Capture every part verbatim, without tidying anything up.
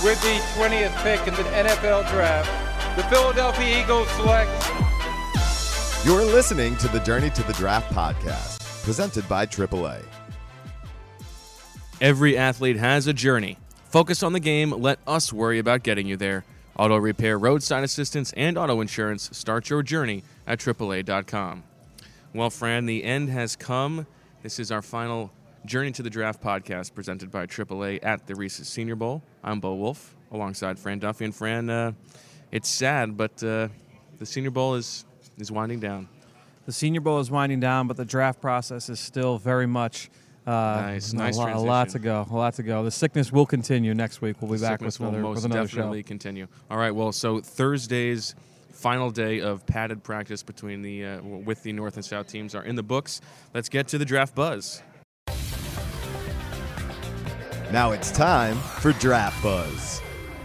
With the twentieth pick in the N F L Draft, the Philadelphia Eagles select. You're listening to the Journey to the Draft podcast, presented by triple A. Every athlete has a journey. Focus on the game. Let us worry about getting you there. Auto repair, roadside assistance, and auto insurance. Start your journey at triple A dot com. Well, Fran, the end has come. This is our final Journey to the Draft podcast presented by triple A at the Reese's Senior Bowl. I'm Bo Wolf, alongside Fran Duffy. And Fran, uh, it's sad, but uh, the Senior Bowl is, is winding down. The Senior Bowl is winding down, but the draft process is still very much uh, nice, a, nice lot, a transition. lot to go. A lot to go. The sickness will continue next week. We'll be the back with will another, most with another definitely show. continue. All right. Well, so Thursday's final day of padded practice between the uh, with the North and South teams are in the books. Let's get to the draft buzz. Now it's time for Draft Buzz.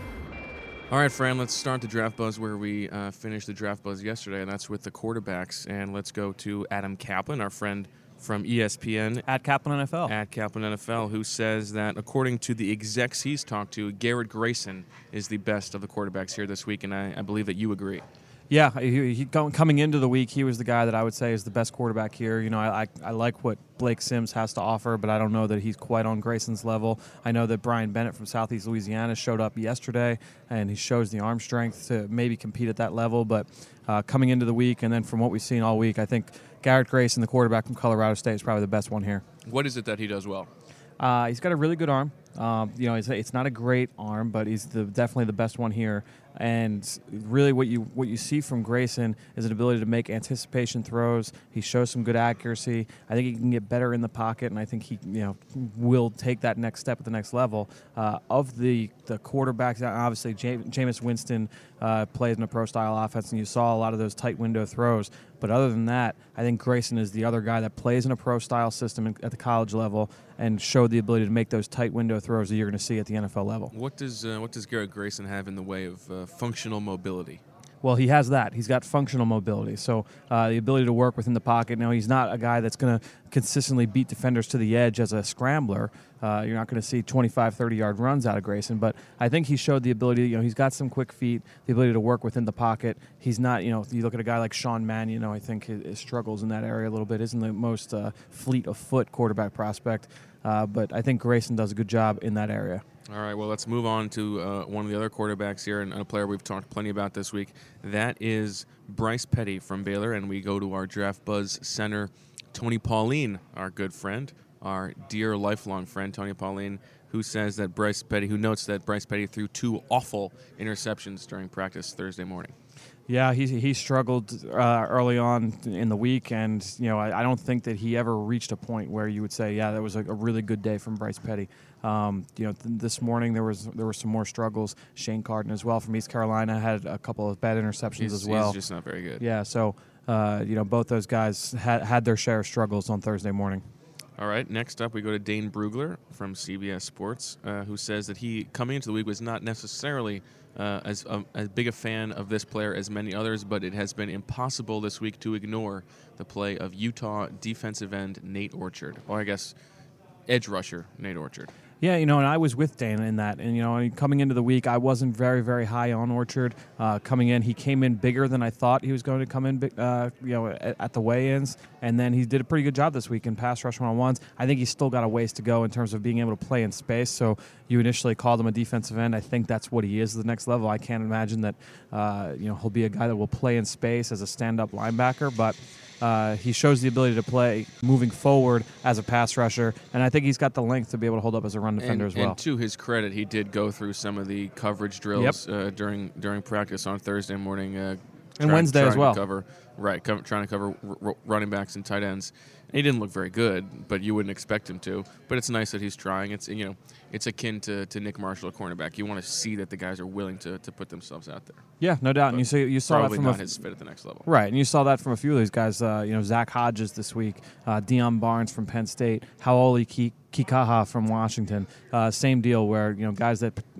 All right, Fran, let's start the draft buzz where we uh, finished the draft buzz yesterday, and that's with the quarterbacks. And let's go to Adam Kaplan, our friend from E S P N. At Kaplan N F L. At Kaplan N F L, who says that according to the execs he's talked to, Garrett Grayson is the best of the quarterbacks here this week, and I, I believe that you agree. Yeah, he, he, coming into the week, he was the guy that I would say is the best quarterback here. You know, I, I, I like what Blake Sims has to offer, but I don't know that he's quite on Grayson's level. I know that Brian Bennett from Southeast Louisiana showed up yesterday, and he shows the arm strength to maybe compete at that level. But uh, coming into the week, and then from what we've seen all week, I think Garrett Grayson, the quarterback from Colorado State, is probably the best one here. What is it that he does well? Uh, he's got a really good arm. Um, you know, it's, it's not a great arm, but he's the, definitely the best one here. And really, what you what you see from Grayson is an ability to make anticipation throws. He shows some good accuracy. I think he can get better in the pocket, and I think he you know will take that next step at the next level. Uh, of the the quarterbacks, obviously, Jameis Winston uh, plays in a pro style offense, and you saw a lot of those tight window throws. But other than that, I think Grayson is the other guy that plays in a pro style system at the college level and showed the ability to make those tight window throws that you're going to see at the N F L level. What does uh, what does Garrett Grayson have in the way of uh, functional mobility? Well, he has that. He's got functional mobility. So uh, the ability to work within the pocket. Now, he's not a guy that's going to consistently beat defenders to the edge as a scrambler. Uh, you're not going to see twenty-five, thirty-yard runs out of Grayson. But I think he showed the ability, you know, he's got some quick feet, the ability to work within the pocket. He's not, you know, you look at a guy like Sean Mannion, you know, I think his, his struggles in that area a little bit. Isn't the most uh, fleet of foot quarterback prospect. Uh, but I think Grayson does a good job in that area. All right, well, let's move on to uh, one of the other quarterbacks here, and a player we've talked plenty about this week. That is Bryce Petty from Baylor, and we go to our Draft Buzz center, Tony Pauline, our good friend, our dear lifelong friend, Tony Pauline, who says that Bryce Petty, who notes that Bryce Petty threw two awful interceptions during practice Thursday morning. Yeah, he he struggled uh, early on in the week, and you know I, I don't think that he ever reached a point where you would say, yeah, that was a, a really good day from Bryce Petty. Um, you know, th- this morning there was there were some more struggles. Shane Carden as well from East Carolina had a couple of bad interceptions he's, as well. He's just not very good. Yeah, so uh, you know both those guys had had their share of struggles on Thursday morning. All right, next up we go to Dane Brugler from C B S Sports, uh, who says that he, coming into the week, was not necessarily uh, as, um, as big a fan of this player as many others, but it has been impossible this week to ignore the play of Utah defensive end Nate Orchard, or I guess edge rusher Nate Orchard. Yeah, you know, and I was with Dana in that. And, you know, coming into the week, I wasn't very, very high on Orchard. Uh, coming in, he came in bigger than I thought he was going to come in, uh, you know, at, at the weigh-ins. And then he did a pretty good job this week in pass rush one-on-ones. I think he's still got a ways to go in terms of being able to play in space. So you initially called him a defensive end. I think that's what he is at the next level. I can't imagine that, uh, you know, he'll be a guy that will play in space as a stand-up linebacker. But Uh, he shows the ability to play moving forward as a pass rusher, and I think he's got the length to be able to hold up as a run defender and, as well. And to his credit, he did go through some of the coverage drills Yep. uh, during during practice on Thursday morning. Uh, and trying, Wednesday trying as well. To cover, right, co- trying to cover r- r- running backs and tight ends. And he didn't look very good, but you wouldn't expect him to. But it's nice that he's trying. It's you know, it's akin to, to Nick Marshall, a cornerback. You want to see that the guys are willing to, to put themselves out there. Yeah, no doubt. And you see, you saw Probably that from not a, his fit at the next level. Right, and you saw that from a few of these guys. Uh, you know, Zach Hodges this week, uh, Deion Barnes from Penn State, Hau'oli Kikaha from Washington. Uh, same deal where you know guys that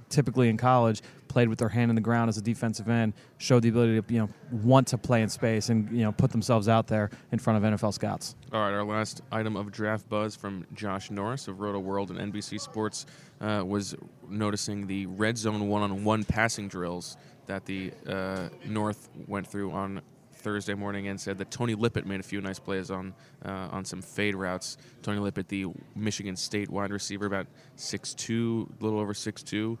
typically in college played with their hand in the ground as a defensive end, showed the ability to you know want to play in space and you know put themselves out there in front of N F L scouts. All right, our last item of draft buzz from Josh Norris of Roto World and N B C Sports uh, was noticing the red zone one-on-one passing drills that the uh, North went through on Thursday morning, and said that Tony Lippett made a few nice plays on uh, on some fade routes. Tony Lippett, the Michigan State wide receiver, about six two, a little over six two.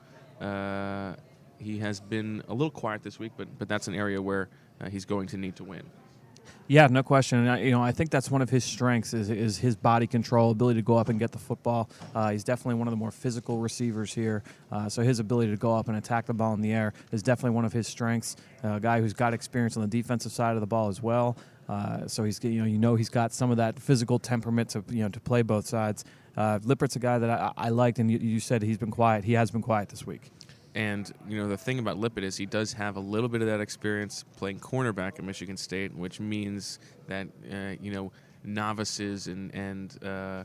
Uh, he has been a little quiet this week, but but that's an area where uh, he's going to need to win. Yeah, no question. And I, you know, I think that's one of his strengths is is his body control, ability to go up and get the football. Uh, he's definitely one of the more physical receivers here. Uh, so his ability to go up and attack the ball in the air is definitely one of his strengths. Uh, a guy who's got experience on the defensive side of the ball as well. Uh, so he's you know you know he's got some of that physical temperament to you know to play both sides. Uh, Lippert's a guy that I, I liked, and you, you said he's been quiet. He has been quiet this week. And, you know, the thing about Lippett is he does have a little bit of that experience playing cornerback at Michigan State, which means that, uh, you know, novices and, and uh,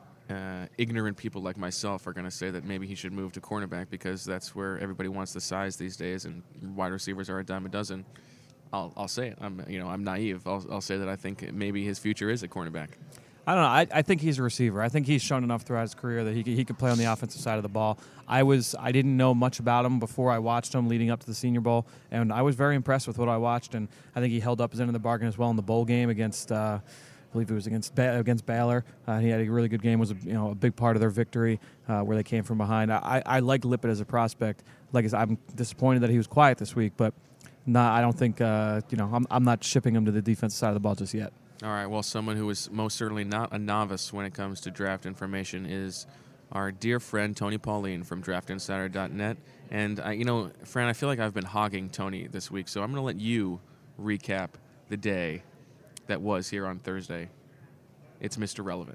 uh, ignorant people like myself are going to say that maybe he should move to cornerback because that's where everybody wants the size these days and wide receivers are a dime a dozen. I'll, I'll say it. I'm, you know, I'm naive. I'll, I'll say that I think maybe his future is a cornerback. I don't know. I, I think he's a receiver. I think he's shown enough throughout his career that he could, he could play on the offensive side of the ball. I was I didn't know much about him before I watched him leading up to the Senior Bowl, and I was very impressed with what I watched. And I think he held up his end of the bargain as well in the bowl game against, uh, I believe it was against ba- against Baylor. Uh, he had a really good game. Was a, you know a big part of their victory uh, where they came from behind. I, I like Lippett as a prospect. Like I said, I'm disappointed that he was quiet this week, but not. I don't think uh, you know I'm I'm not shipping him to the defensive side of the ball just yet. All right, well, someone who is most certainly not a novice when it comes to draft information is our dear friend Tony Pauline from draft insider dot net. And, uh, you know, Fran, I feel like I've been hogging Tony this week, so I'm going to let you recap the day that was here on Thursday. It's Mister Relevant.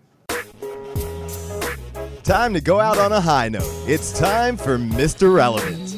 Time to go out on a high note. It's time for Mister Relevant.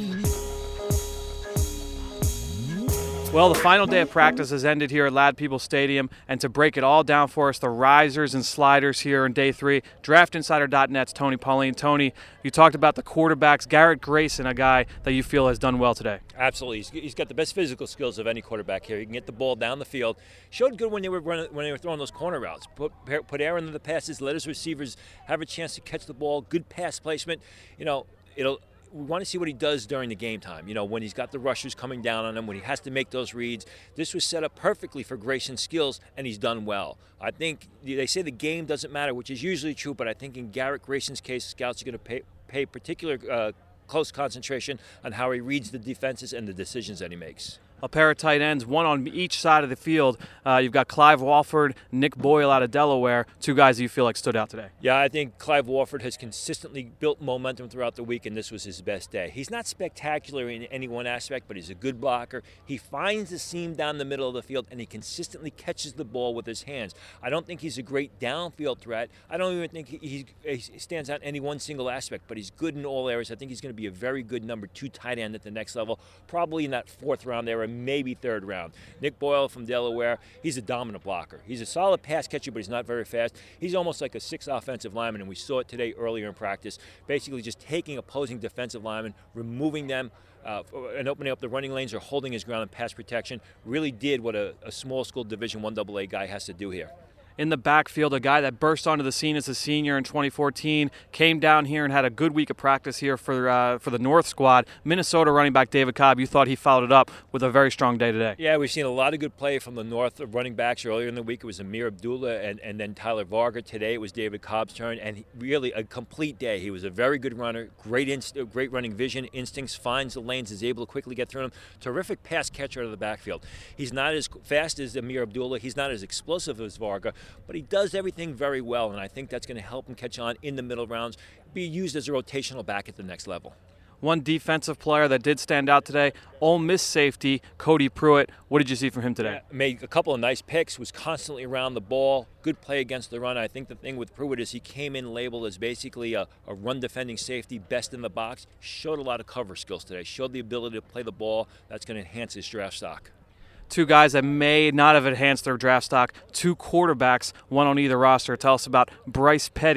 Well, the final day of practice has ended here at Ladd Peebles Stadium, and to break it all down for us, the risers and sliders here in day three, draft insider dot net's Tony Pauline. Tony, you talked about the quarterbacks. Garrett Grayson, a guy that you feel has done well today. Absolutely. He's, he's got the best physical skills of any quarterback here. He can get the ball down the field. Showed good when they were running, when they were throwing those corner routes. Put, put air into the passes, let his receivers have a chance to catch the ball, good pass placement. You know, it'll... We want to see what he does during the game time. You know, when he's got the rushers coming down on him, when he has to make those reads. This was set up perfectly for Grayson's skills, and he's done well. I think they say the game doesn't matter, which is usually true, but I think in Garrett Grayson's case, scouts are going to pay, pay particular uh, close concentration on how he reads the defenses and the decisions that he makes. A pair of tight ends, one on each side of the field. Uh, you've got Clive Walford, Nick Boyle out of Delaware, two guys that you feel like stood out today. Yeah, I think Clive Walford has consistently built momentum throughout the week, and this was his best day. He's not spectacular in any one aspect, but he's a good blocker. He finds the seam down the middle of the field, and he consistently catches the ball with his hands. I don't think he's a great downfield threat. I don't even think he, he stands out in any one single aspect, but he's good in all areas. I think he's going to be a very good number two tight end at the next level, probably in that fourth round there, maybe third round. Nick Boyle from Delaware, he's a dominant blocker. He's a solid pass catcher, but he's not very fast. He's almost like a sixth offensive lineman, and we saw it today earlier in practice, basically just taking opposing defensive linemen, removing them, uh, and opening up the running lanes or holding his ground in pass protection. Really did what a, a small school Division One double A guy has to do here. In the backfield, a guy that burst onto the scene as a senior in twenty fourteen, came down here and had a good week of practice here for uh, for the North squad. Minnesota running back David Cobb, you thought he followed it up with a very strong day today. Yeah, we've seen a lot of good play from the North running backs. Earlier in the week, it was Amir Abdullah and, and then Tyler Varga. Today, it was David Cobb's turn, and he, really a complete day. He was a very good runner, great inst- great running vision, instincts, finds the lanes, is able to quickly get through them. Terrific pass catcher out of the backfield. He's not as fast as Amir Abdullah. He's not as explosive as Varga, but he does everything very well, and I think that's going to help him catch on in the middle rounds, be used as a rotational back at the next level. One defensive player that did stand out today, Ole Miss safety Cody Pruitt. What did you see from him today? Yeah, made a couple of nice picks, was constantly around the ball, good play against the run. I think the thing with Pruitt is he came in labeled as basically a, a run-defending safety, best in the box, showed a lot of cover skills today, showed the ability to play the ball. That's going to enhance his draft stock. Two guys that may not have enhanced their draft stock, two quarterbacks, one on either roster. Tell us about Bryce Petty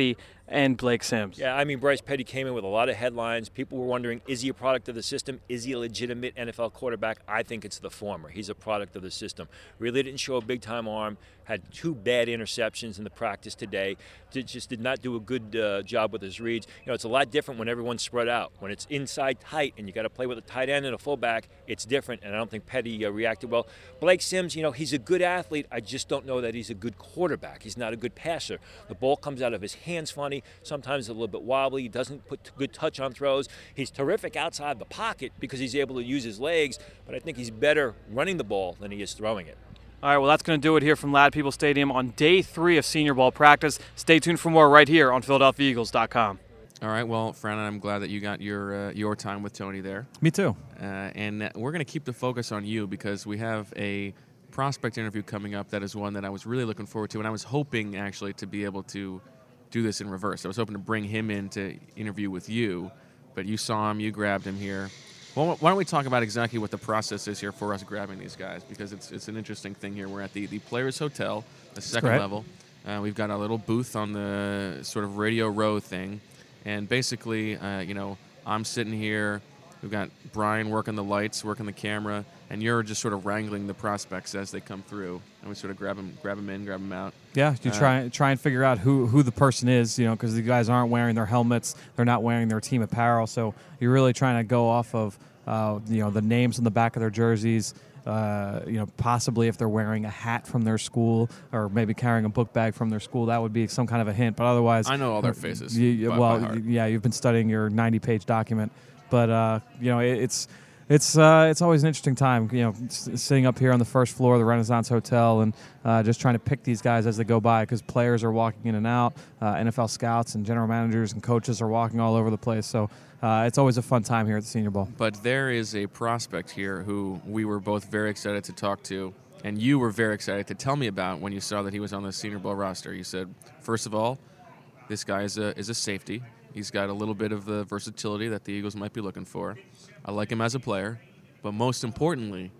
and Blake Sims. Yeah, I mean, Bryce Petty came in with a lot of headlines. People were wondering, is he a product of the system? Is he a legitimate N F L quarterback? I think it's the former. He's a product of the system. Really didn't show a big-time arm. Had two bad interceptions in the practice today. Did, just did not do a good uh, job with his reads. You know, it's a lot different when everyone's spread out. When it's inside tight and you got to play with a tight end and a fullback, it's different, and I don't think Petty uh, reacted well. Blake Sims, you know, he's a good athlete. I just don't know that he's a good quarterback. He's not a good passer. The ball comes out of his hands funny, sometimes a little bit wobbly. He doesn't put good touch on throws. He's terrific outside the pocket because he's able to use his legs, but I think he's better running the ball than he is throwing it. All right, well, that's going to do it here from Lad People Stadium on day three of Senior Bowl practice. Stay tuned for more right here on Philadelphia Eagles dot com. All right, well, Fran, I'm glad that you got your uh, your time with Tony there. Me too. Uh, and we're going to keep the focus on you because we have a prospect interview coming up that is one that I was really looking forward to, and I was hoping, actually, to be able to do this in reverse. I was hoping to bring him in to interview with you, but you saw him, you grabbed him here. Well, why don't we talk about exactly what the process is here for us grabbing these guys, because it's it's an interesting thing here. We're at the, the Players Hotel, the second correct. level. Uh, we've got a little booth on the sort of Radio Row thing, and basically, uh, you know, I'm sitting here. We've got Brian working the lights, working the camera, and you're just sort of wrangling the prospects as they come through, and we sort of grab them, grab them in, grab them out. Yeah, you Uh, try try and figure out who, who the person is, you know, because the guys aren't wearing their helmets, they're not wearing their team apparel, so you're really trying to go off of, uh, you know, the names on the back of their jerseys, uh, you know, possibly if they're wearing a hat from their school or maybe carrying a book bag from their school, that would be some kind of a hint. But otherwise, I know all their faces. You, you- by- well, by heart. yeah, you've been studying your ninety-page document, but uh, you know, it, it's. It's uh, it's always an interesting time, you know, s- sitting up here on the first floor of the Renaissance Hotel and uh, just trying to pick these guys as they go by because players are walking in and out, uh, N F L scouts and general managers and coaches are walking all over the place. So uh, it's always a fun time here at the Senior Bowl. But there is a prospect here who we were both very excited to talk to, and you were very excited to tell me about when you saw that he was on the Senior Bowl roster. You said, first of all, this guy is a, is a safety. He's got a little bit of the versatility that the Eagles might be looking for. I like him as a player, but most importantly,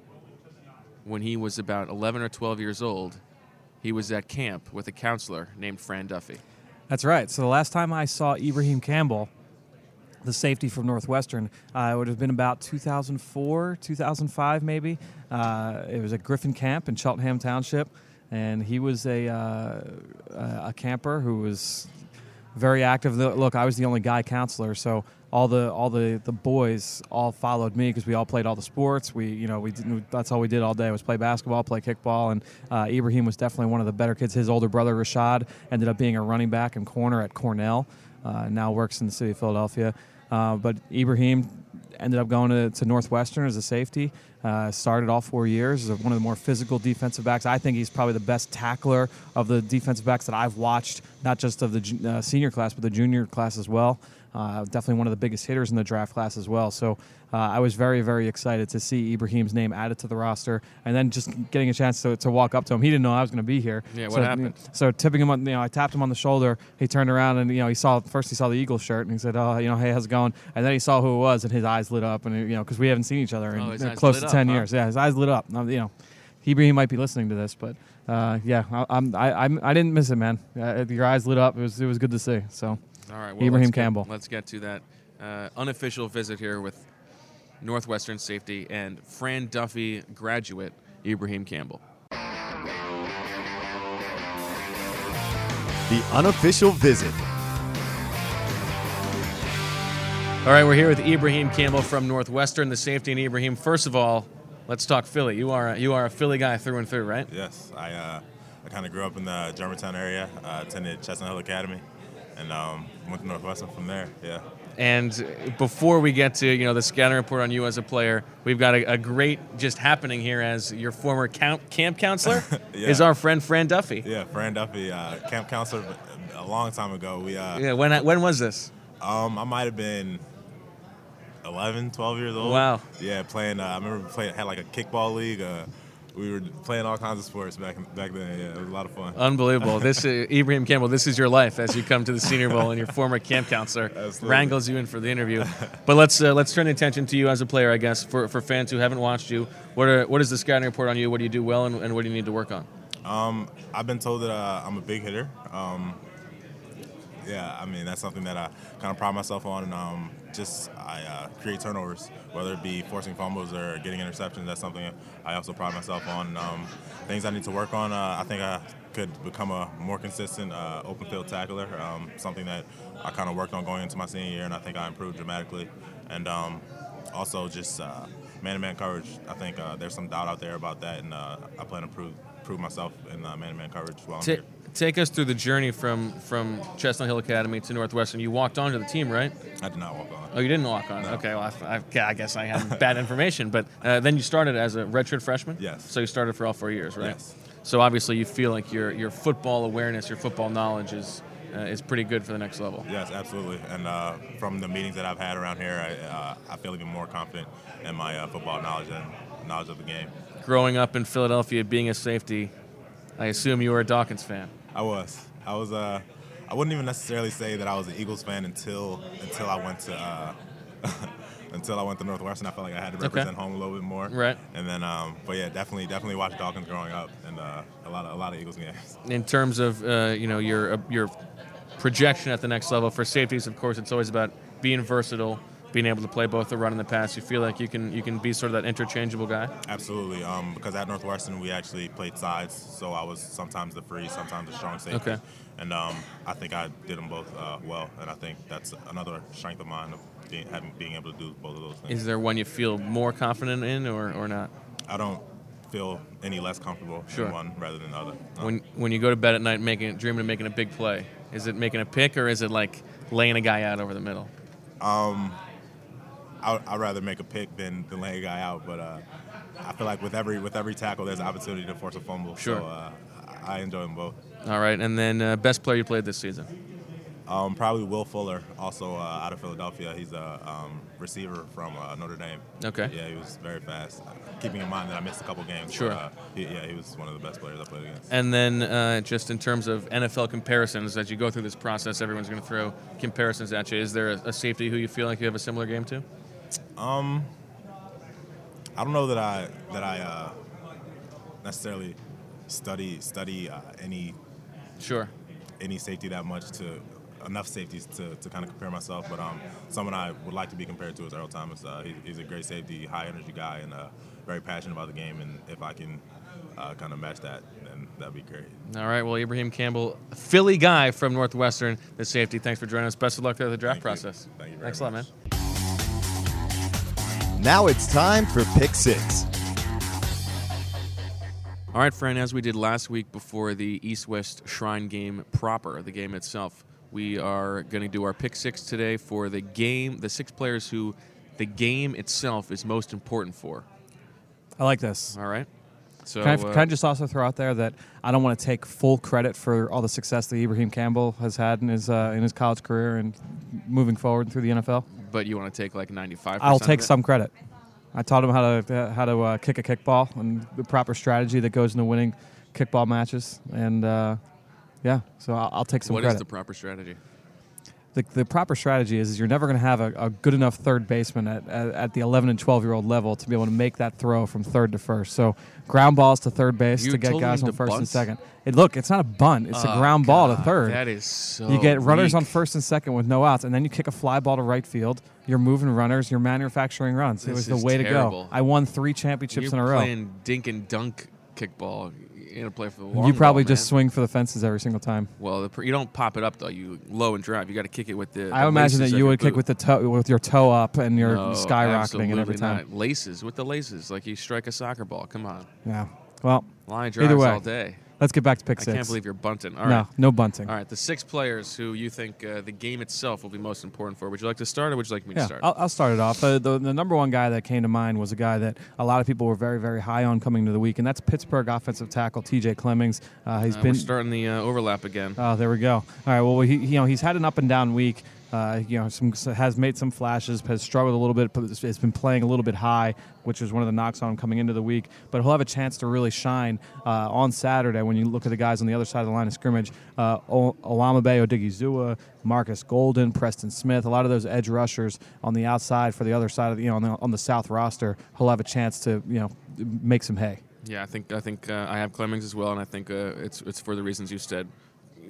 when he was about eleven or twelve years old, he was at camp with a counselor named Fran Duffy. That's right. So the last time I saw Ibrahim Campbell, the safety from Northwestern, uh, it would have been about two thousand four, two thousand five maybe. Uh, it was at Griffin Camp in Cheltenham Township, and he was a, uh, a camper who was very active. Look, I was the only guy counselor, so all the all the, the boys all followed me because we all played all the sports. We you know we didn't, that's all we did all day was play basketball, play kickball, and uh, Ibrahim was definitely one of the better kids. His older brother Rashad ended up being a running back and corner at Cornell. Uh, now works in the city of Philadelphia. Uh, but Ibrahim ended up going to, to Northwestern as a safety. Uh, started all four years as one of the more physical defensive backs. I think he's probably the best tackler of the defensive backs that I've watched, not just of the ju- uh, senior class, but the junior class as well. Uh, definitely one of the biggest hitters in the draft class as well. So uh, I was very, very excited to see Ibrahim's name added to the roster, and then just getting a chance to, to walk up to him. He didn't know I was going to be here. Yeah, what so, happened? So tipping him on, you know, I tapped him on the shoulder. He turned around and you know he saw first he saw the Eagles shirt and he said, "Oh, you know, hey, how's it going?" And then he saw who it was and his eyes lit up, and you know, because we haven't seen each other in Oh, his uh, eyes close lit to up, ten huh? years. Yeah, his eyes lit up. Now, you know, Ibrahim might be listening to this, but uh, yeah, I, I'm I I'm, I didn't miss it, man. Uh, your eyes lit up. It was it was good to see. So All right, well, Ibrahim let's get- Campbell. let's get to that uh, unofficial visit here with Northwestern safety and Fran Duffy graduate Ibrahim Campbell. The unofficial visit. All right, we're here with Ibrahim Campbell from Northwestern, the safety. And Ibrahim, first of all, let's talk Philly. You are a, you are a Philly guy through and through, right? Yes, I uh, I kind of grew up in the Germantown area, uh, attended Chestnut Hill Academy, and um, went to Northwestern from there. Yeah. And before we get to you know the scouting report on you as a player, we've got a, a great just happening here as your former camp, camp counselor Yeah. is our friend Fran Duffy. Yeah, Fran Duffy, uh, camp counselor, a long time ago. We uh, Yeah, when when was this? um, I might have been eleven, twelve years old. Wow. Yeah, playing. Uh, I remember playing had like a kickball league. Uh, we were playing all kinds of sports back back then. Yeah, it was a lot of fun. Unbelievable. This uh, Ibrahim Campbell, this is your life as you come to the Senior Bowl and your former camp counselor Absolutely. wrangles you in for the interview. But let's uh, let's turn attention to you as a player, I guess, for, for fans who haven't watched you. What are what is the scouting report on you? What do you do well and, and what do you need to work on? Um, I've been told that uh, I'm a big hitter. Um, Yeah, I mean, that's something that I kind of pride myself on. And um, just I uh, create turnovers, whether it be forcing fumbles or getting interceptions. That's something I also pride myself on. Um, things I need to work on, uh, I think I could become a more consistent uh, open field tackler, um, something that I kind of worked on going into my senior year, and I think I improved dramatically. And um, also just uh, man-to-man coverage. I think uh, there's some doubt out there about that, and uh, I plan to prove, prove myself in uh, man-to-man coverage while I'm Ta- here. Take us through the journey from, from Chestnut Hill Academy to Northwestern. You walked onto the team, right? I did not walk on. Oh, you didn't walk on. No. Okay, well, I, I, I guess I have bad information. But uh, then you started as a redshirt freshman? Yes. So you started for all four years, right? Yes. So obviously you feel like your your football awareness, your football knowledge is uh, is pretty good for the next level. Yes, absolutely. And uh, from the meetings that I've had around here, I, uh, I feel even more confident in my uh, football knowledge and knowledge of the game. Growing up in Philadelphia, being a safety, I assume you were a Dawkins fan. I was. I was. Uh, I wouldn't even necessarily say that I was an Eagles fan until until I went to uh, until I went to Northwestern. I felt like I had to represent Okay. home a little bit more. Right. And then, um, but yeah, definitely, definitely watched Dawkins growing up, and uh, a lot of a lot of Eagles games. In terms of uh, you know your uh, your projection at the next level for safeties, of course, it's always about being versatile, being able to play both the run and the pass. You feel like you can you can be sort of that interchangeable guy. Absolutely, um, because at Northwestern we actually played sides, so I was sometimes the free, sometimes the strong safety, Okay. and um, I think I did them both uh, well, and I think that's another strength of mine of being, having, being able to do both of those things. Is there one you feel more confident in, or, or not? I don't feel any less comfortable Sure. in one rather than the other. No. When when you go to bed at night, making dreaming of making a big play, is it making a pick or is it like laying a guy out over the middle? Um, I, I'd rather make a pick than, than lay a guy out, but uh, I feel like with every with every tackle, there's an opportunity to force a fumble. Sure. So uh, I enjoy them both. All right, and then uh, best player you played this season? Um, probably Will Fuller, also uh, out of Philadelphia. He's a um, receiver from uh, Notre Dame. Okay. Yeah, he was very fast. Keeping in mind that I missed a couple games. Sure. But, uh, he, yeah, he was one of the best players I played against. And then uh, just in terms of N F L comparisons, as you go through this process, everyone's going to throw comparisons at you. Is there a, a safety who you feel like you have a similar game to? Um, I don't know that I that I uh, necessarily study study uh, any Sure. any safety that much to enough safeties to, to kind of compare myself, but um, someone I would like to be compared to is Earl Thomas. Uh, he, he's a great safety, high energy guy, and uh, very passionate about the game. And if I can uh, kind of match that, then that'd be great. All right. Well, Ibrahim Campbell, Philly guy from Northwestern, the safety. Thanks for joining us. Best of luck with the draft Thank you. process. Thank you very Thanks a lot, man. much. Now it's time for Pick Six. All right, friend, as we did last week before the East-West Shrine game proper, the game itself, we are going to do our pick six today for the game, the six players who the game itself is most important for. I like this. All right? So, Can I, uh, can I just also throw out there that I don't want to take full credit for all the success that Ibrahim Campbell has had in his uh, in his college career and moving forward through the N F L? but you want to take like ninety-five percent I'll of take it? some credit. I taught him how to uh, how to uh, kick a kickball and the proper strategy that goes into winning kickball matches. And uh, yeah, so I'll, I'll take some What is credit. the proper strategy? The, the proper strategy is, is you're never going to have a, a good enough third baseman at, at, at the eleven and twelve year old level to be able to make that throw from third to first. So ground balls to third base You to get told guys him on to first and bunt? second. It, look, it's not a bunt. It's a Oh, ground ball to God, third. That is so You get runners weak. on first and second with no outs, and then you kick a fly ball to right field. You're moving runners. You're manufacturing runs. it This was the is way to terrible. go. I won three championships You're in a row. playing dink and dunk kickball. You got to play for the long You probably ball, just man. swing for the fences every single time. Well, the, pr- you don't pop it up though. You low and drive. You got to kick it with the. I the imagine that laces of you your would kick boot. with the toe, with your toe up, and you're No, skyrocketing it every absolutely time. not. Laces with the laces, like you strike a soccer ball. Come on, Yeah. Well, line Either drives way, all day. let's get back to pick I six. can't believe you're bunting. All no, right, no bunting. all right. The six players who you think uh, the game itself will be most important for. Would you like to start, or would you like me to Yeah, start? I'll, I'll start it off. Uh, the, the number one guy that came to mind was a guy that a lot of people were very, very high on coming into the week, and that's Pittsburgh offensive tackle T J Clemmings. Uh, he's Uh, been we're starting the uh, overlap again. Oh, there we go. All right. Well, he, you know, he's had an up and down week. Uh, you know, some has made some flashes, has struggled a little bit, but has been playing a little bit high, which was one of the knocks on him coming into the week. But he'll have a chance to really shine uh, on Saturday when you look at the guys on the other side of the line of scrimmage. Uh, o- Olamabe Odigizua, Marcus Golden, Preston Smith, a lot of those edge rushers on the outside for the other side of the, you know, on the, on the South roster. He'll have a chance to, you know, make some hay. Yeah, I think I think uh, I have Clemmings as well, and I think uh, it's it's for the reasons you said.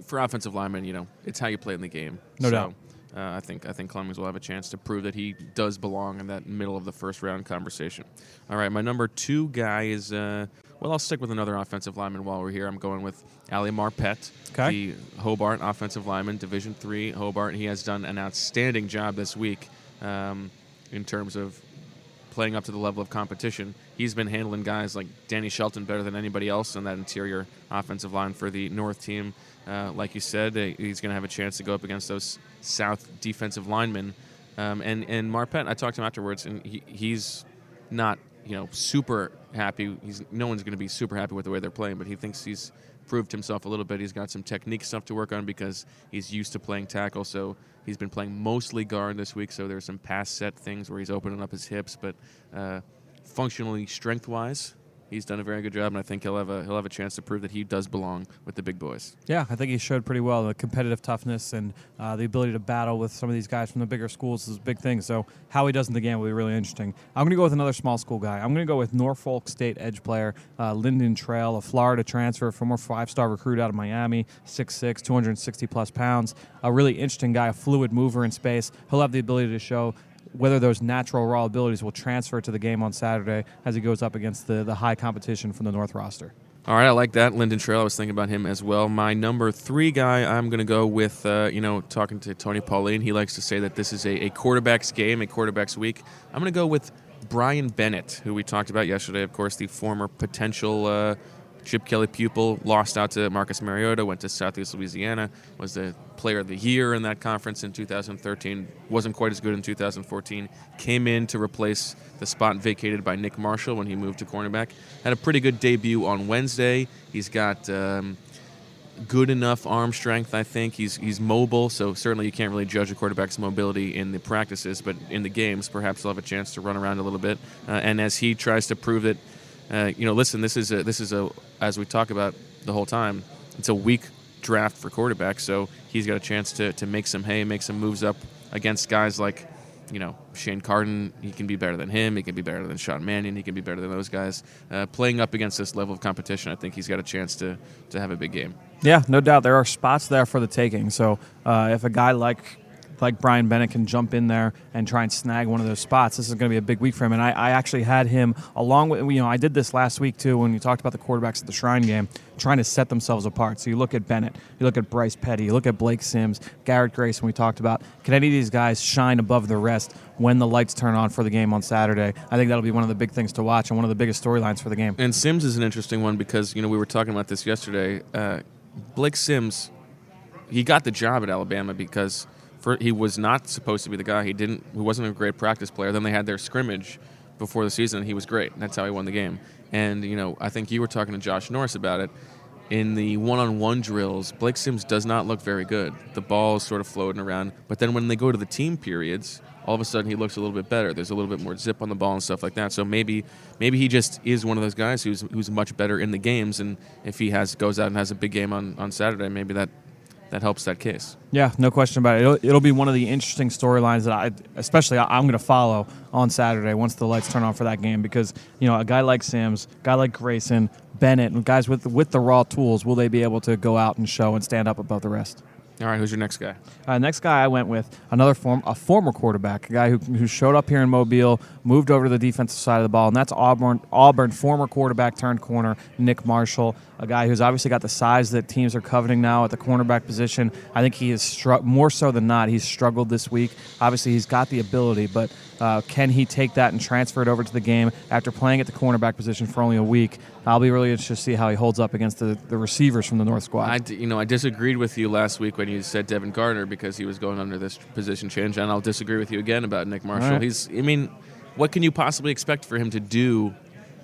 for offensive linemen, you know, it's how you play in the game. No so, doubt. Uh, I think I think Clemmings will have a chance to prove that he does belong in that middle of the first round conversation. All right, my number two guy is, uh, well, I'll stick with another offensive lineman while we're here. I'm going with Ali Marpet, Okay. the Hobart offensive lineman, Division three Hobart. He has done an outstanding job this week um, in terms of playing up to the level of competition. He's been handling guys like Danny Shelton better than anybody else on that interior offensive line for the North team. Uh, like you said, uh, he's going to have a chance to go up against those South defensive linemen. Um, and, and Marpet, I talked to him afterwards, and he, he's not, you know, super happy. He's no one's going to be super happy with the way they're playing, but he thinks he's proved himself a little bit. He's got some technique stuff to work on because he's used to playing tackle, so he's been playing mostly guard this week, so there's some pass set things where he's opening up his hips, but uh, functionally, strength-wise, he's done a very good job, and I think he'll have a he'll have a chance to prove that he does belong with the big boys. Yeah, I think he showed pretty well the competitive toughness and uh, the ability to battle with some of these guys from the bigger schools is a big thing. So how he does in the game will be really interesting. I'm going to go with another small school guy. I'm going to go with Norfolk State edge player uh, Lyndon Trail, a Florida transfer, former five-star recruit out of Miami, six six, two hundred sixty plus pounds. A really interesting guy, a fluid mover in space. He'll have the ability to show whether those natural raw abilities will transfer to the game on Saturday as he goes up against the, the high competition from the North roster. All right, I like that. Lyndon Trail, I was thinking about him as well. My number three guy, I'm going to go with, uh, you know, talking to Tony Pauline, he likes to say that this is a, a quarterback's game, a quarterback's week. I'm going to go with Brian Bennett, who we talked about yesterday, of course, the former potential uh, Chip Kelly pupil, lost out to Marcus Mariota, went to Southeast Louisiana, was the player of the year in that conference in two thousand thirteen, wasn't quite as good in two thousand fourteen, came in to replace the spot vacated by Nick Marshall when he moved to cornerback. Had a pretty good debut on Wednesday. He's got um, good enough arm strength, I think. He's he's mobile, so certainly you can't really judge a quarterback's mobility in the practices, but in the games, perhaps he'll have a chance to run around a little bit. Uh, and as he tries to prove that, uh, you know, listen, this is a, this is a, as we talk about the whole time, it's a weak draft for quarterbacks, so he's got a chance to, to make some hay, make some moves up against guys like, you know, Shane Carden. He can be better than him. He can be better than Sean Mannion. He can be better than those guys. Uh, playing up against this level of competition, I think he's got a chance to, to have a big game. Yeah, no doubt. There are spots there for the taking. So uh, if a guy like like Brian Bennett can jump in there and try and snag one of those spots, this is going to be a big week for him. And I, I actually had him along with, you know, I did this last week too when we talked about the quarterbacks at the Shrine game, trying to set themselves apart. So you look at Bennett, you look at Bryce Petty, you look at Blake Sims, Garrett Grayson we talked about. Can any of these guys shine above the rest when the lights turn on for the game on Saturday? I think that'll be one of the big things to watch and one of the biggest storylines for the game. And Sims is an interesting one because, you know, we were talking about this yesterday. Uh, Blake Sims, he got the job at Alabama because for, he was not supposed to be the guy. He didn't. He wasn't a great practice player. Then they had their scrimmage before the season, and he was great. That's how he won the game. And, you know, I think you were talking to Josh Norris about it. In the one-on-one drills, Blake Sims does not look very good. The ball is sort of floating around. But then when they go to the team periods, all of a sudden he looks a little bit better. There's a little bit more zip on the ball and stuff like that. So maybe maybe he just is one of those guys who's who's much better in the games. And if he has goes out and has a big game on, on Saturday, maybe that that helps that case. Yeah, no question about it. It'll, it'll be one of the interesting storylines that I, especially I'm going to follow on Saturday once the lights turn on for that game because, you know, a guy like Sims, a guy like Grayson, Bennett, and guys with with the raw tools, will they be able to go out and show and stand up above the rest? All right, who's your next guy? Uh, next guy I went with, another form, a former quarterback, a guy who, who showed up here in Mobile, moved over to the defensive side of the ball, and that's Auburn, Auburn former quarterback turned corner, Nick Marshall, a guy who's obviously got the size that teams are coveting now at the cornerback position. I think he is stru- more so than not, he's struggled this week. Obviously, he's got the ability, but uh, can he take that and transfer it over to the game after playing at the cornerback position for only a week? I'll be really interested to see how he holds up against the, the receivers from the North squad. I, d- you know, I disagreed with you last week when you said Devin Gardner because he was going under this position change, and I'll disagree with you again about Nick Marshall. Right. He's, I mean, what can you possibly expect for him to do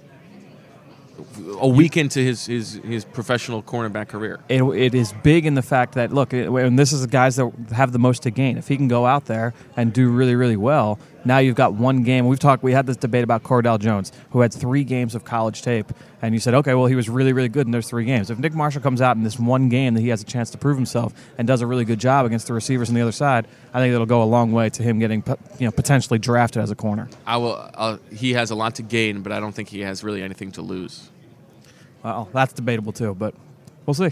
a week into his, his, his professional cornerback career? It, it is big in the fact that, look, it, and this is the guys that have the most to gain. If he can go out there and do really, really well, now you've got one game. We've talked. We had this debate about Cordell Jones, who had three games of college tape, and you said, okay, well, he was really, really good in those three games. If Nick Marshall comes out in this one game that he has a chance to prove himself and does a really good job against the receivers on the other side, I think it'll go a long way to him getting, you know, potentially drafted as a corner. I will. I'll, he has a lot to gain, but I don't think he has really anything to lose. Well, that's debatable too, but we'll see.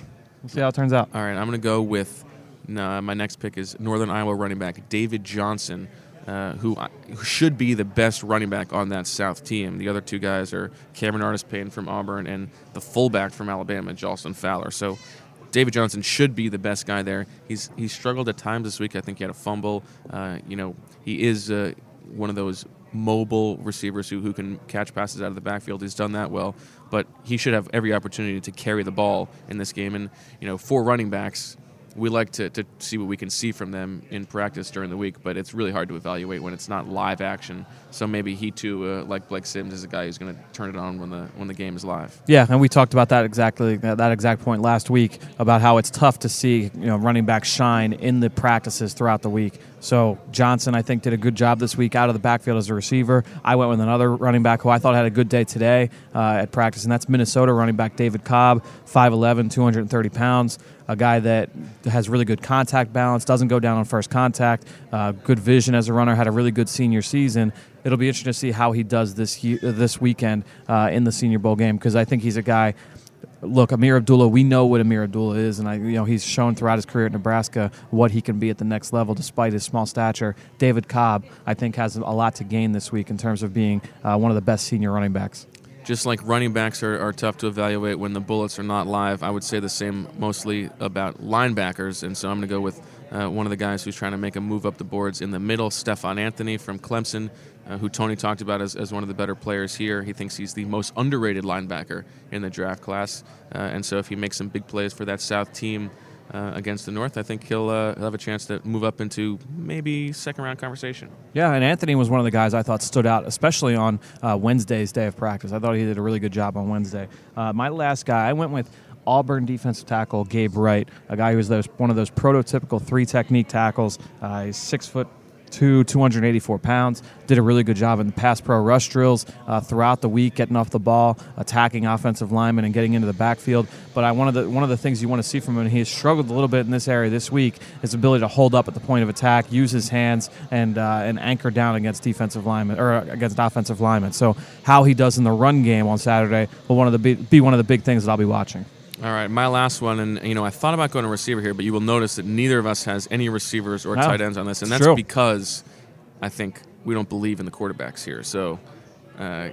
We'll see how it turns out. All right, I'm going to go with uh, my next pick is Northern Iowa running back David Johnson, uh, who, I, who should be the best running back on that South team. The other two guys are Cameron Artis-Payne from Auburn and the fullback from Alabama, Jalston Fowler. So David Johnson should be the best guy there. He's he's struggled at times this week. I think he had a fumble. Uh, you know, he is uh, one of those mobile receivers who, who can catch passes out of the backfield. He's done that well, but he should have every opportunity to carry the ball in this game. And, you know, for running backs, we like to, to see what we can see from them in practice during the week, but it's really hard to evaluate when it's not live action. So maybe he too, uh, like Blake Sims, is a guy who's going to turn it on when the when the game is live. Yeah, and we talked about that exactly that exact point last week about how it's tough to see, you know, running backs shine in the practices throughout the week. So Johnson, I think, did a good job this week out of the backfield as a receiver. I went with another running back who I thought had a good day today uh, at practice, and that's Minnesota running back David Cobb, five eleven, two hundred thirty pounds, a guy that has really good contact balance, doesn't go down on first contact, uh, good vision as a runner, had a really good senior season. It'll be interesting to see how he does this this weekend uh, in the Senior Bowl game, because I think he's a guy. Look, Amir Abdullah, we know what Amir Abdullah is, and I, you know, he's shown throughout his career at Nebraska what he can be at the next level despite his small stature. David Cobb, I think, has a lot to gain this week in terms of being uh, one of the best senior running backs. Just like running backs are, are tough to evaluate when the bullets are not live, I would say the same mostly about linebackers, and so I'm going to go with uh, one of the guys who's trying to make a move up the boards in the middle, Stephon Anthony from Clemson, uh, who Tony talked about as, as one of the better players here. He thinks he's the most underrated linebacker in the draft class, uh, and so if he makes some big plays for that South team uh, against the North, I think he'll, uh, he'll have a chance to move up into maybe second-round conversation. Yeah, and Anthony was one of the guys I thought stood out, especially on uh, Wednesday's day of practice. I thought he did a really good job on Wednesday. Uh, my last guy, I went with Auburn defensive tackle Gabe Wright, a guy who was those, one of those prototypical three-technique tackles. Uh, he's six foot two, two hundred eighty-four pounds. Did a really good job in the pass pro rush drills uh, throughout the week, getting off the ball, attacking offensive linemen, and getting into the backfield. But I, one of the one of the things you want to see from him, and he has struggled a little bit in this area this week, is ability to hold up at the point of attack, use his hands, and uh, and anchor down against defensive linemen or against offensive linemen. So how he does in the run game on Saturday will one of the be, be one of the big things that I'll be watching. All right, my last one, and you know, I thought about going to receiver here, but you will notice that neither of us has any receivers or no, tight ends on this, and that's true. because I think we don't believe in the quarterbacks here. So uh,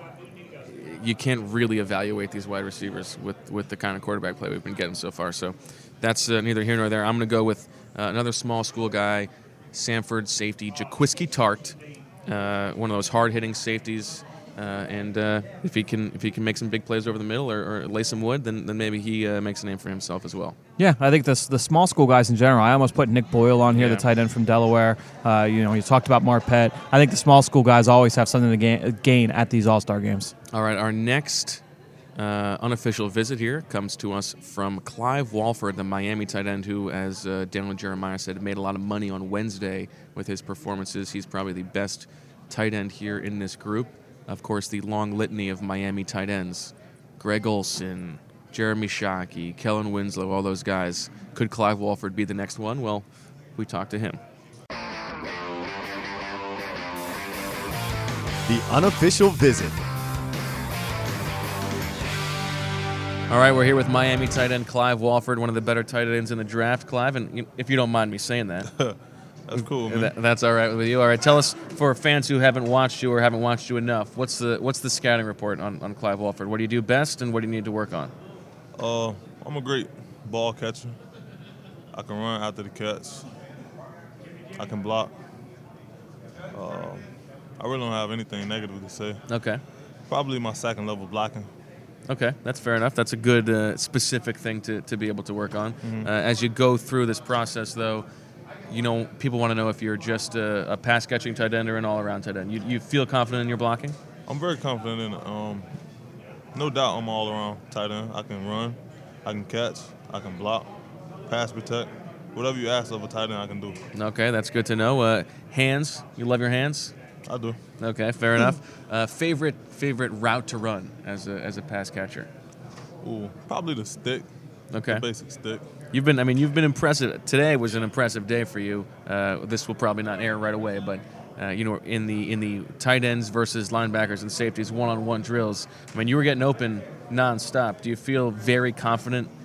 you can't really evaluate these wide receivers with, with the kind of quarterback play we've been getting so far. So that's uh, neither here nor there. I'm going to go with uh, another small school guy, Samford safety Jaquiski Tart, uh, one of those hard-hitting safeties. Uh, and uh, if he can, if he can make some big plays over the middle or, or lay some wood, then then maybe he uh, makes a name for himself as well. Yeah, I think the the small school guys in general. I almost put Nick Boyle on here, Yeah. the tight end from Delaware. Uh, you know, you talked about Marpet. I think the small school guys always have something to gain, gain at these All-Star games. All right, our next uh, unofficial visit here comes to us from Clive Walford, the Miami tight end, who, as uh, Daniel Jeremiah said, made a lot of money on Wednesday with his performances. He's probably the best tight end here in this group. Of course, the long litany of Miami tight ends, Greg Olson, Jeremy Shockey, Kellen Winslow, all those guys. Could Clive Walford be the next one? Well, we talked to him. The unofficial visit. All right, we're here with Miami tight end Clive Walford, one of the better tight ends in the draft. Clive, and if you don't mind me saying that. That's cool, man. That, that's all right with you. All right, tell us, for fans who haven't watched you or haven't watched you enough, what's the what's the scouting report on, on Clive Walford? What do you do best, and what do you need to work on? Uh, I'm a great ball catcher. I can run after the catch. I can block. Uh, I really don't have anything negative to say. Okay. Probably my second level blocking. Okay, that's fair enough. That's a good uh, specific thing to, to be able to work on. Mm-hmm. Uh, as you go through this process, though, you know, people want to know if you're just a, a pass-catching tight end or an all-around tight end. You, you feel confident in your blocking? I'm very confident in it. Um, no doubt I'm all around tight end. I can run, I can catch, I can block, pass protect. Whatever you ask of a tight end, I can do. Okay, that's good to know. Uh, hands, you love your hands? I do. Okay, fair enough. Uh, favorite favorite route to run as a as a pass catcher? Ooh, probably the stick. Okay. The basic stick. You've been, I mean, you've been impressive. Today was an impressive day for you. Uh, this will probably not air right away, but uh, you know, in the in the tight ends versus linebackers and safeties one-on-one drills, I mean, you were getting open nonstop. Do you feel very confident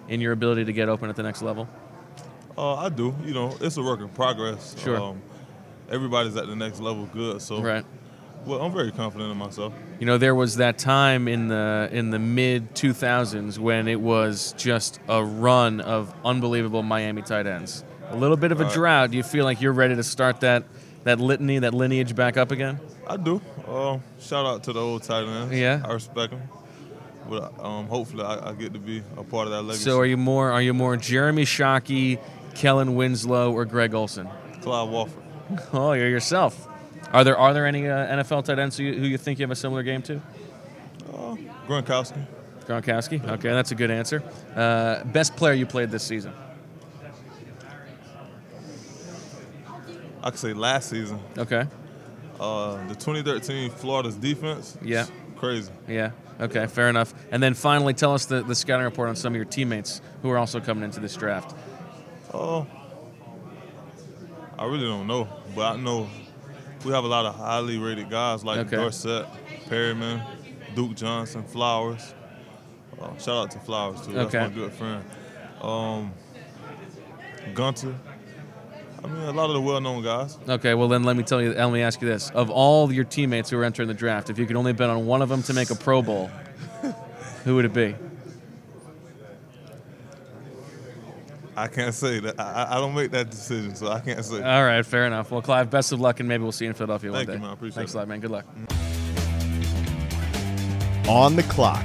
in your ability to get open at the next level? Uh, I do. You know, it's a work in progress. Sure. Um, everybody's at the next level good, so Right. well, I'm very confident in myself. You know, there was that time in the in the mid two thousands when it was just a run of unbelievable Miami tight ends. A little bit of a Right. drought. Do you feel like you're ready to start that that litany, that lineage back up again? I do. Uh, shout out to the old tight ends. Yeah. I respect them. But um, hopefully I, I get to be a part of that legacy. So are you more are you more Jeremy Shockey, Kellen Winslow, or Greg Olson? Clyde Walford. Oh, you're yourself. Are there are there any uh, N F L tight ends who you, who you think you have a similar game to? Uh, Gronkowski. Gronkowski. Okay, that's a good answer. Uh, best player you played this season? I could say last season. Okay. Uh, the twenty thirteen Florida's defense. Yeah. Crazy. Yeah. Okay, fair enough. And then finally, tell us the, the scouting report on some of your teammates who are also coming into this draft. Oh, I really don't know, but I know we have a lot of highly rated guys like Okay. Dorsett, Perryman, Duke Johnson, Flowers. Uh, shout out to Flowers too. That's Okay. my good friend. Um, Gunter. I mean, a lot of the well-known guys. Okay, well then let me tell you, let me ask you this: of all your teammates who are entering the draft, if you could only bet on one of them to make a Pro Bowl, who would it be? I can't say that. I, I don't make that decision, so I can't say. All right, fair enough. Well, Clive, best of luck, and maybe we'll see you in Philadelphia Thank one day. you, man. I appreciate Thanks it. a lot, man. Good luck. On the clock.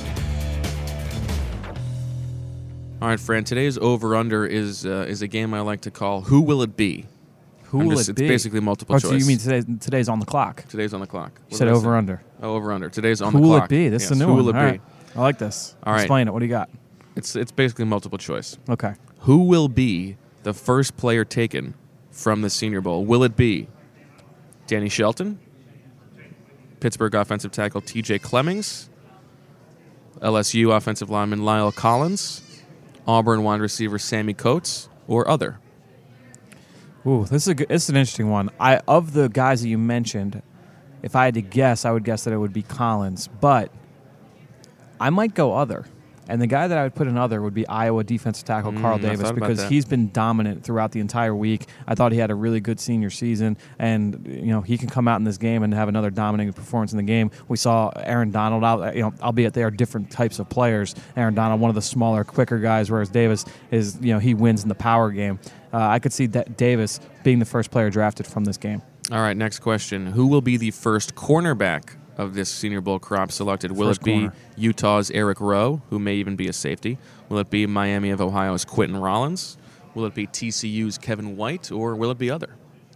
All right, Fran. Today's over/under is uh, is a game I like to call "Who Will It Be?" Who I'm will just- it it's be? basically multiple Oh, choice. so you mean today, today's on the clock? Today's on the clock. You What said did I say? over under. Oh, over under. Today's on Who the will clock. it be? This Yes, is a new Who one. will it All be? right. I like this. All right. Explain it. What do you got? It's it's basically multiple choice. Okay. Who will be the first player taken from the Senior Bowl? Will it be Danny Shelton, Pittsburgh offensive tackle T J Clemmings, L S U offensive lineman Lyle Collins, Auburn wide receiver Sammy Coates, or other? Ooh, this is a good, this is an interesting one. I of the guys that you mentioned, if I had to guess, I would guess that it would be Collins, but I might go other. And the guy that I would put in other would be Iowa defensive tackle Mm, Carl I Davis thought about because that. he's been dominant throughout the entire week. I thought he had a really good senior season, and you know he can come out in this game and have another dominating performance in the game. We saw Aaron Donald out, you know, albeit they are different types of players. Aaron Donald, one of the smaller, quicker guys, whereas Davis is, you know, he wins in the power game. Uh, I could see that Davis being the first player drafted from this game. All right, next question. Who will be the first cornerback of this Senior Bowl crop selected? Will First it be corner. Utah's Eric Rowe, who may even be a safety? Will it be Miami of Ohio's Quentin Rollins? Will it be T C U's Kevin White? Or will it be other?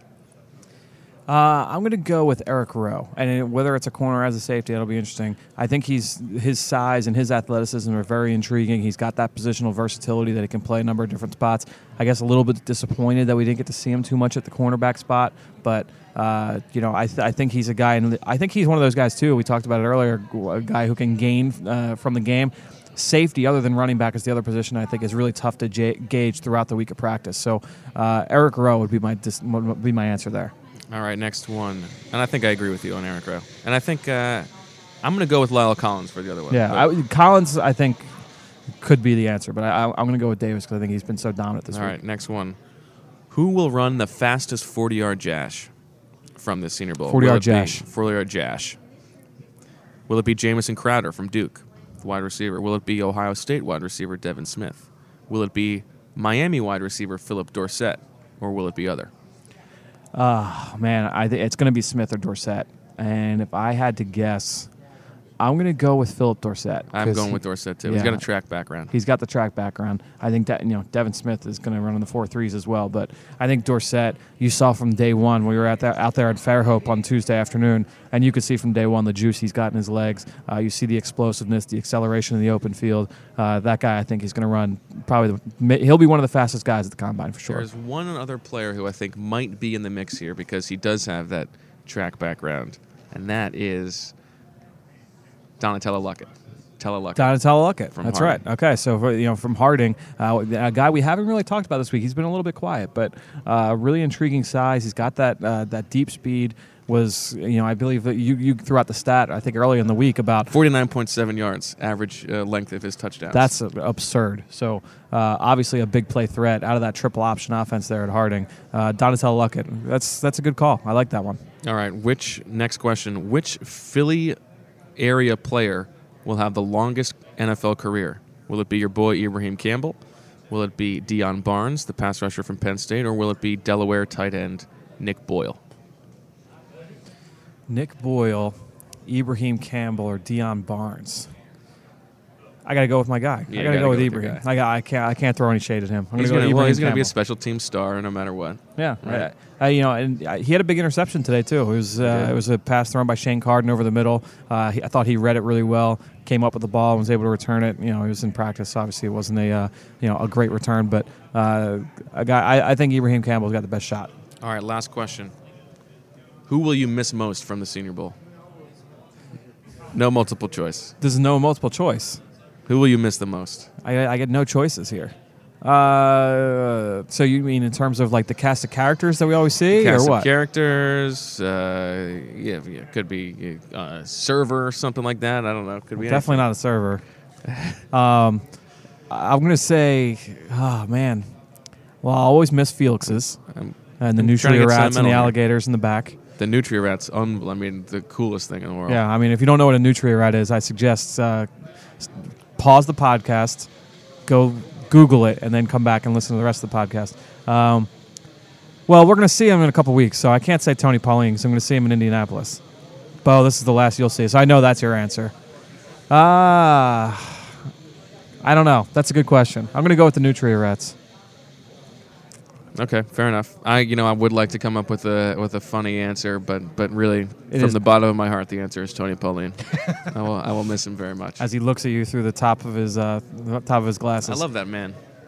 Uh, I'm going to go with Eric Rowe, and it- whether it's a corner or as a safety, that'll be interesting. I think he's his size and his athleticism are very intriguing. He's got that positional versatility that he can play a number of different spots. I guess a little bit disappointed that we didn't get to see him too much at the cornerback spot, but uh, you know, I, th- I think he's a guy, and I think he's one of those guys too. We talked about it earlier, a guy who can gain uh, from the game. Safety, other than running back, is the other position I think is really tough to j- gauge throughout the week of practice. So uh, Eric Rowe would be my dis- would be my answer there. All right, next one. And I think I agree with you on Eric Rowe. And I think uh, I'm going to go with Lyle Collins for the other one. Yeah, But- I, Collins, I think, could be the answer, but I, I'm going to go with Davis because I think he's been so dominant this All week. right, next one. Who will run the fastest forty-yard dash from this Senior Bowl? forty-yard Will it be- dash. forty-yard dash. Will it be Jamison Crowder from Duke, the wide receiver? Will it be Ohio State wide receiver Devin Smith? Will it be Miami wide receiver Philip Dorsett? Or will it be other? Oh, man, I th- it's going to be Smith or Dorsett. And if I had to guess, I'm going to go with Philip Dorsett. I'm 'cause going he- with Dorsett, too. He's yeah. got a track background. He's got the track background. I think that, you know, Devin Smith is going to run in the four threes as well. But I think Dorsett, you saw from day one, we were at that, out there at Fairhope on Tuesday afternoon, and you could see from day one the juice he's got in his legs. Uh, you see the explosiveness, the acceleration in the open field. Uh, that guy, I think, he's going to run probably the, he'll be one of the fastest guys at the combine for sure. There's one other player who I think might be in the mix here because he does have that track background, and that is Donatello Luckett, Donatella Luckett. Donatella Luckett. From That's Harding. right. Okay, so for, you know, from Harding, uh, a guy we haven't really talked about this week. He's been a little bit quiet, but uh, really intriguing size. He's got that uh, that deep speed. Was you know I believe that you you threw out the stat I think earlier in the week about forty-nine point seven yards average uh, length of his touchdowns. That's uh, absurd. So uh, obviously a big play threat out of that triple option offense there at Harding. Uh, Donatella Luckett. That's that's a good call. I like that one. All right. Which next question? Which Philly area player will have the longest N F L career? Will it be your boy Ibrahim Campbell? Will it be Deion Barnes, the pass rusher from Penn State, or will it be Delaware tight end Nick Boyle? Nick Boyle, Ibrahim Campbell, or Deion Barnes. I got to go with my guy. Yeah, I got to go with your Ibrahim. guy. I got. I can't. I can't throw any shade at him. I'm He's gonna going go well, with to be a Campbell. special team star no matter what. Yeah, Right. I, I, you know, and uh, he had a big interception today too. It was uh, Yeah. it was a pass thrown by Shane Carden over the middle. Uh, he, I thought he read it really well. Came up with the ball and was able to return it. You know, he was in practice. Obviously, it wasn't a uh, you know a great return, but uh, a guy. I, I think Ibrahim Campbell's got the best shot. All right, last question. Who will you miss most from the Senior Bowl? No multiple choice. There's no multiple choice. Who will you miss the most? I, I get no choices here. Uh, so you mean in terms of like the cast of characters that we always see, Cast or of what? characters. Uh, yeah, yeah, could be uh, a server or something like that. I don't know. Could be Definitely not a server. um, I'm gonna say, oh man. Well, I always miss Felix's I'm, and the I'm trying to Nutria get rats and sentimental the here. alligators in the back. The Nutria Rats. Un- I mean, the coolest thing in the world. Yeah, I mean, if you don't know what a Nutria rat is, I suggest uh, s- pause the podcast, go Google it, and then come back and listen to the rest of the podcast. Um, well, we're going to see him in a couple weeks, so I can't say Tony Pauline because I'm going to see him in Indianapolis. Bo, this is the last you'll see, so I know that's your answer. Ah, uh, I don't know. That's a good question. I'm going to go with the Nutria rats. Okay, fair enough. I, you know, I would like to come up with a with a funny answer, but but really, It from is- the bottom of my heart, the answer is Tony Pauline. I will I will miss him very much. As he looks at you through the top of his uh, top of his glasses. I love that man.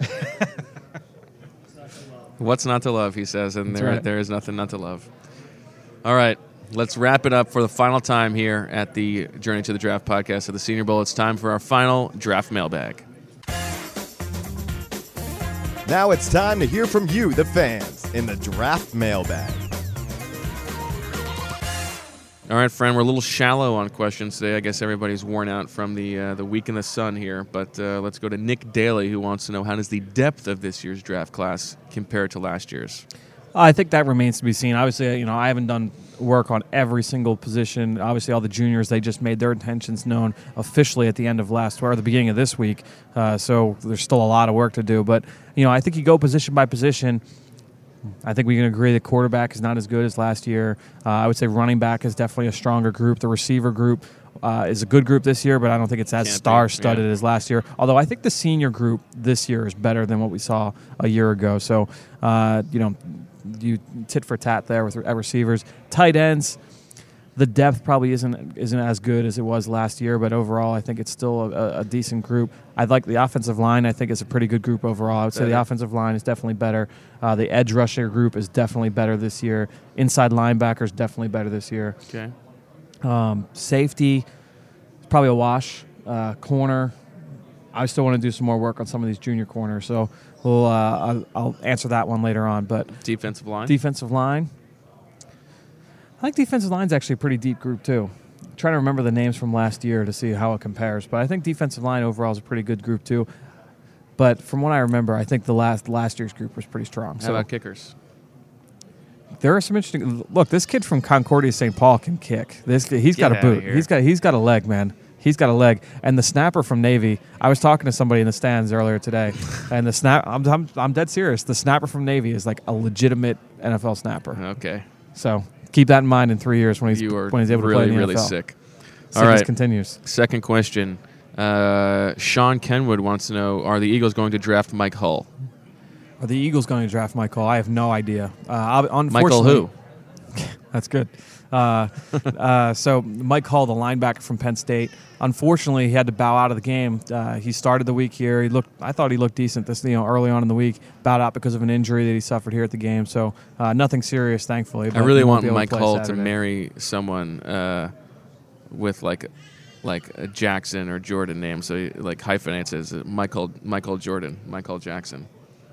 What's not to love, he says, and That's there right. there is nothing not to love. All right, let's wrap it up for the final time here at the Journey to the Draft podcast of the Senior Bowl. It's time for our final draft mailbag. Now it's time to hear from you, the fans, in the draft mailbag. All right, friend, we're a little shallow on questions today. I guess everybody's worn out from the uh, the week in the sun here. But uh, let's go to Nick Daly, who wants to know, how does the depth of this year's draft class compare to last year's? I think that remains to be seen. Obviously, you know, I haven't done work on every single position. Obviously, all the juniors, they just made their intentions known officially at the end of last or the beginning of this week. Uh, so there's still a lot of work to do. But, you know, I think you go position by position. I think we can agree that quarterback is not as good as last year. Uh, I would say running back is definitely a stronger group. The receiver group uh, is a good group this year, but I don't think it's as Can't be, star-studded yeah. as last year. Although I think the senior group this year is better than what we saw a year ago. So, uh, you know, you tit for tat there with at receivers. Tight ends, the depth probably isn't isn't as good as it was last year, but overall I think it's still a, a decent group. I like the offensive line. I think it's a pretty good group overall. I would say the Better. offensive line is definitely better. Uh, the edge rusher group is definitely better this year. Inside linebackers definitely better this year. Okay. Um, safety, probably a wash. Uh, corner, I still want to do some more work on some of these junior corners. So we'll uh, I'll, I'll answer that one later on. But Defensive line? defensive line, I think defensive line's actually a pretty deep group too. I'm trying to remember the names from last year to see how it compares, but I think defensive line overall is a pretty good group too. But from what I remember, I think the last last year's group was pretty strong. How So about kickers? there are some interesting. Look, this kid from Concordia Saint Paul can kick. This he's got Get a outta boot. here. He's got he's got a leg, man. He's got a leg. And the snapper from Navy. I was talking to somebody in the stands earlier today, and the snap. I'm I'm, I'm dead serious. The snapper from Navy is like a legitimate N F L snapper. Okay. So keep that in mind in three years when he's You are when he's able really, to play in the really N F L. sick. Sickness All right. continues. Second question. Uh, Sean Kenwood wants to know, are the Eagles going to draft Mike Hull? Are the Eagles going to draft Mike Hull? I have no idea. Uh, I'll- Michael unfortunately- who? That's good. Uh, uh, so Mike Hull, the linebacker from Penn State, unfortunately, he had to bow out of the game. Uh, he started the week here. He looked. I thought he looked decent this, you know, early on in the week. Bowed out because of an injury that he suffered here at the game. So uh, nothing serious, thankfully. I but really he won't want be able Mike play Hull to Saturday. marry someone uh, with like like a Jackson or Jordan name, so he, like hyphenates it as Michael Michael Jordan, Michael Jackson,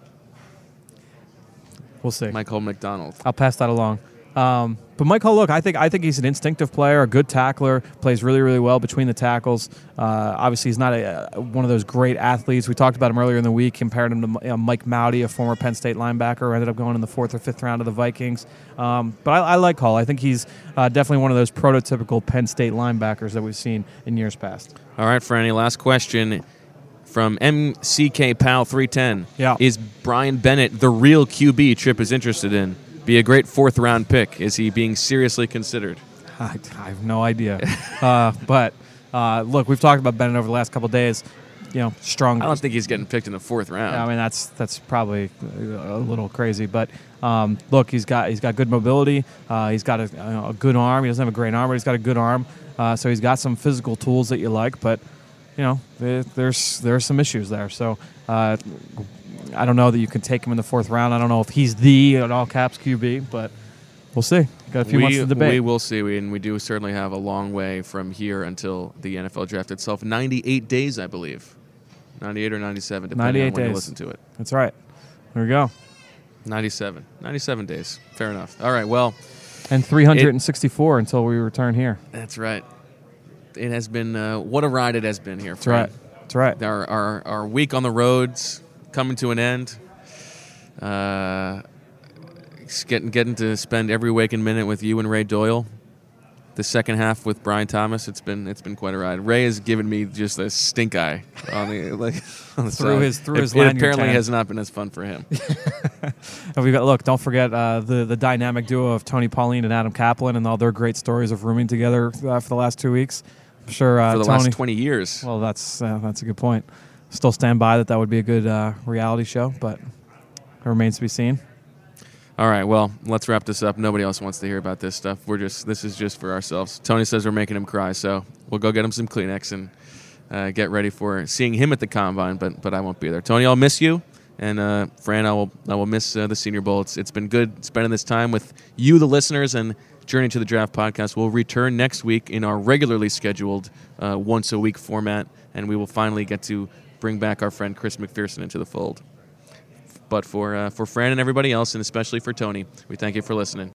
We'll see. Michael McDonald. I'll pass that along. Um, but Michael, look, I think I think he's an instinctive player, a good tackler, plays really, really well between the tackles. Uh, obviously, he's not a, a, one of those great athletes. We talked about him earlier in the week, compared him to you know, Mike Mowdy, a former Penn State linebacker, who ended up going in the fourth or fifth round of the Vikings. Um, but I, I like Hall. I think he's uh, definitely one of those prototypical Penn State linebackers that we've seen in years past. All right, Franny, last question from M C K Pal three ten. Yeah. Is Brian Bennett the real Q B Tripp is interested in? Be a great fourth round pick. Is he being seriously considered? I, I have no idea. uh, but uh, look, we've talked about Bennett over the last couple of days. You know, strong. I don't think he's getting picked in the fourth round. I mean, that's that's probably a little crazy. But um, look, he's got he's got good mobility. Uh, he's got a, you know, a good arm. He doesn't have a great arm, but he's got a good arm. Uh, so he's got some physical tools that you like. But you know, there, there's there's some issues there. So. Uh, I don't know that you can take him in the fourth round. I don't know if he's the in all caps Q B, but we'll see. Got a few we, months to debate. We will see, we, and we do certainly have a long way from here until the N F L draft itself. ninety-eight days, I believe. ninety-eight or ninety-seven, depending ninety-eight on when days. you listen to it. That's right. There we go. ninety-seven. ninety-seven days. Fair enough. All right, well. And three hundred sixty-four it, until we return here. That's right. It has been, uh, what a ride it has been here. That's right. That's right. Our, our, our week on the roads coming to an end. Uh, getting getting to spend every waking minute with you and Ray Doyle. The second half with Brian Thomas. It's been it's been quite a ride. Ray has given me just a stink eye on the like on the through side. his through it, his it lanyard apparently tag. has not been as fun for him. And we got look. Don't forget uh, the the dynamic duo of Tony Pauline and Adam Kaplan and all their great stories of rooming together uh, for the last two weeks. I'm sure uh, for the Tony, last twenty years. Well, that's uh, that's a good point. Still stand by that that would be a good uh, reality show, but it remains to be seen. All right, well, let's wrap this up. Nobody else wants to hear about this stuff. We're just this is just for ourselves. Tony says we're making him cry, so we'll go get him some Kleenex and uh, get ready for seeing him at the combine. But but I won't be there. Tony, I'll miss you, and uh, Fran, I will I will miss uh, the Senior Bowl. It's it's been good spending this time with you, the listeners, and Journey to the Draft podcast. We'll return next week in our regularly scheduled uh, once a week format, and we will finally get to bring back our friend Chris McPherson into the fold. But for uh, for Fran and everybody else, and especially for Tony, we thank you for listening.